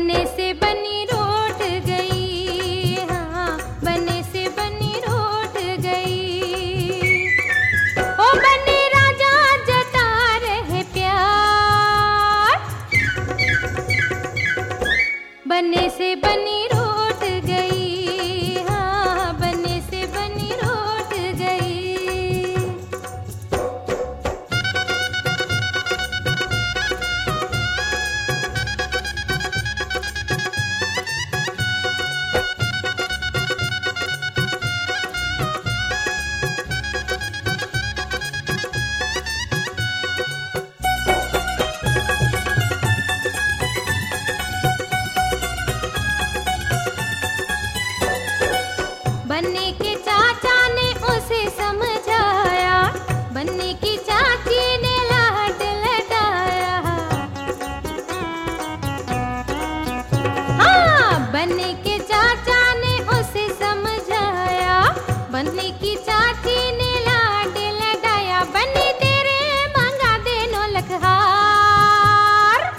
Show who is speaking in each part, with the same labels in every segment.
Speaker 1: बनने से बनी रूठ गई, हाँ बनने से बनी रूठ गई। ओ बने राजा जता रहे प्यार, बनने से बनी रूठ गई, हाँ बनने से बनी रूठ गई। बनने के चाचा ने उसे समझाया, बनने की चाची ने लाड लडाया। हाँ बनने के चाचा ने उसे समझाया, बनने की चाची ने लाड लडाया। बने तेरे मांगा दे नौलख हार,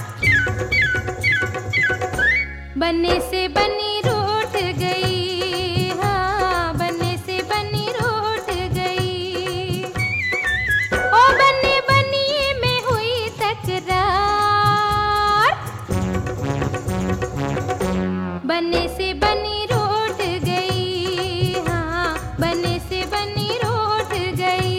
Speaker 1: बनने से बनी रूठ गई, हाँ बनने से बनी रूठ गई। ओ बने बनी में हुई तकरार, बनने से बनी रूठ गई, हाँ बनने से बनी रूठ गई।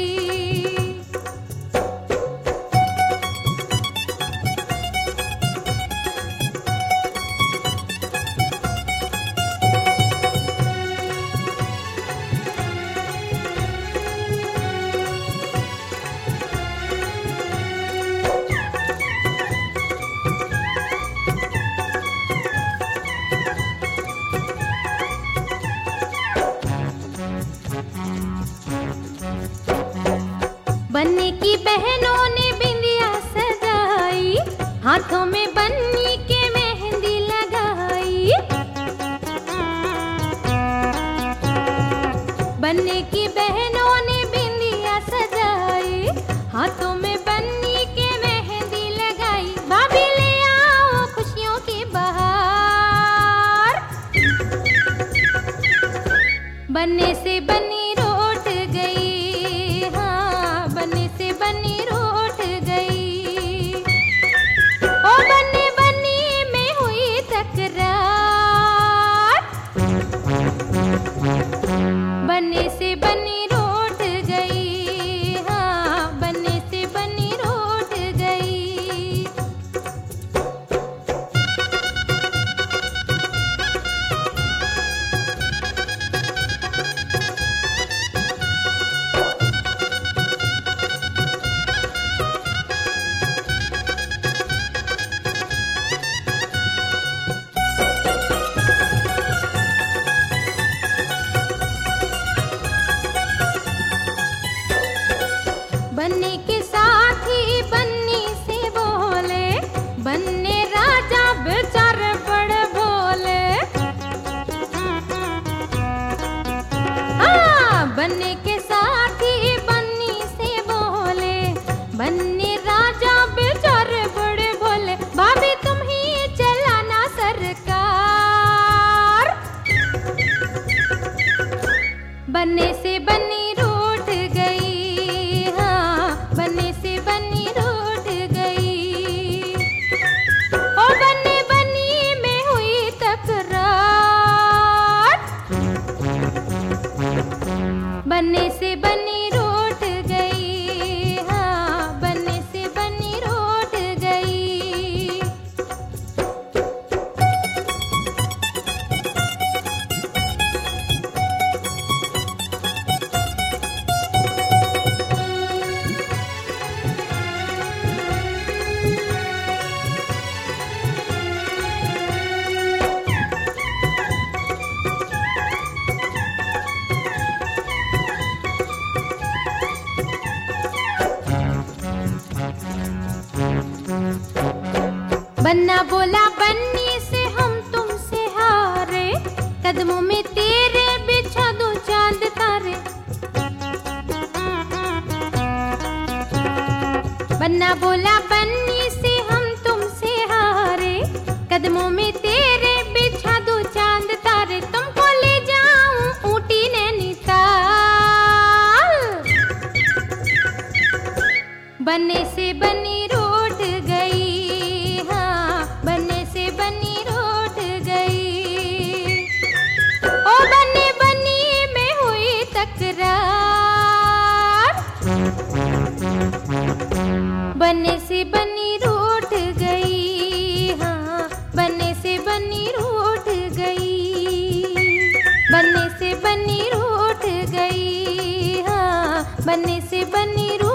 Speaker 1: बन्नी की बहनों ने बिंदिया सजाई, हाथों में बन्नी के मेहंदी लगाई। बन्नी की बहनों ने बिंदिया सजाई, हाथों में बन्नी के मेहंदी लगाई। भाभी ले आओ खुशियों की बहार, बनने से बनी रूठ गई, हाँ बनने से बनी रूठ गई। ओ बन्ने बन्नी में हुई तकरार, बनने से बनी रूठ गई, हाँ बनने से बनी रूठ गई। बन्नी के साथी बन्नी से बोले, बन्ने राजा बेचारे बड़े भोले। हाँ बन्ने के साथी बन्नी से बोले, बन्ने राजा बेचारे बड़े भोले। भाभी तुम ही चलाना सरकार, बनने से बनी रूठ गई, हाँ बनने से बनी रूठ गई। ओ बन्ने बनी में हुई तकरार, बनने से बनी रूठ गई, हाँ बनने से बनी रूठ गई। बन्ना बोला बन्नी से हम तुमसे हारे, कदमों में तेरे बिछा दो चांद तारे। बन्ना बोला बन्नी से हम तुमसे हारे, कदमों में तेरे बिछा दो चांद तारे, तुमको ले जाऊं ऊटी नैनीताल। बनने से बनी रूठ गई, हाँ बनने से बनी रूठ गई। ओ बनी बनी में हुई तकरार, बनने से बनी रूठ गई, हाँ बनने से बनी रूठ गई। बनने से बनी रूठ गई, हाँ बनने से बनी रूठ